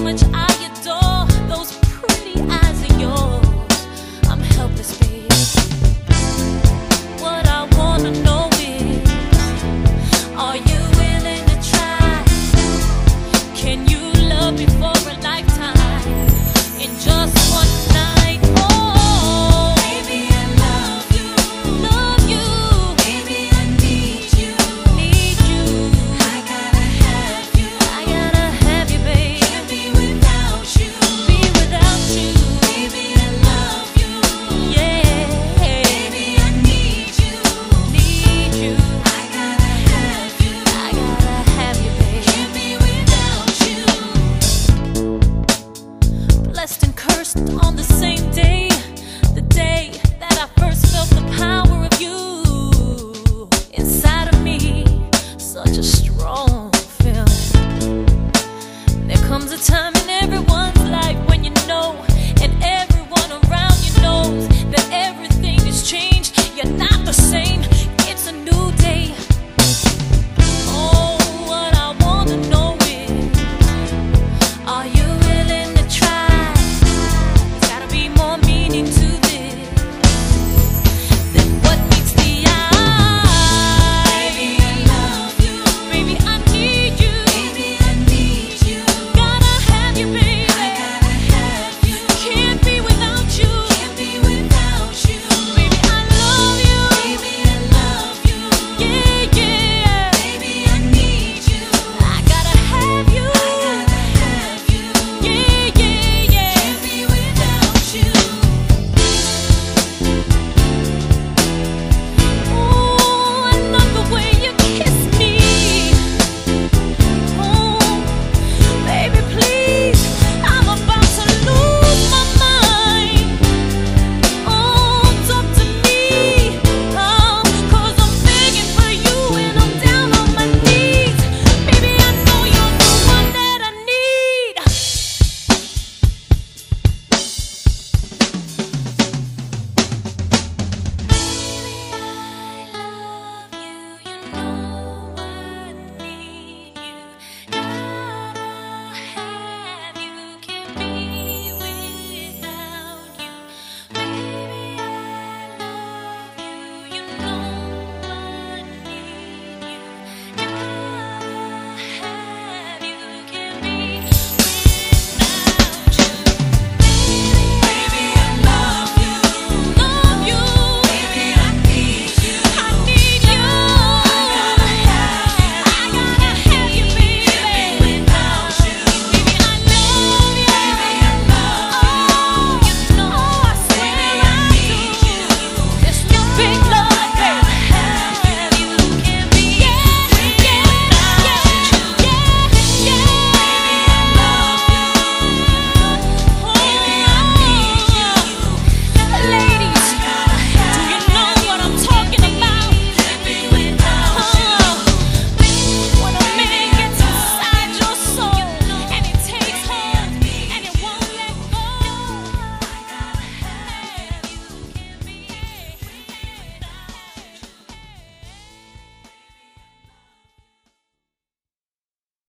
much I adore those pretty eyes of yours. I'm helpless, baby. What I wanna know is, are you willing to try? Can you love me for a lifetime in just one night? Oh, baby, I love you. Love you. Baby, I need you. Need you. I gotta have you. I gotta have you, baby. Can't be without you. Be without you. Baby, I love you. Yeah. Baby, I need you. Need you. I gotta have you. I gotta have you, baby. Can't be without you. Blessed and cursed on the same day, the day that I first felt the power of you inside of me. Such a strong feeling. There comes a time in everyone's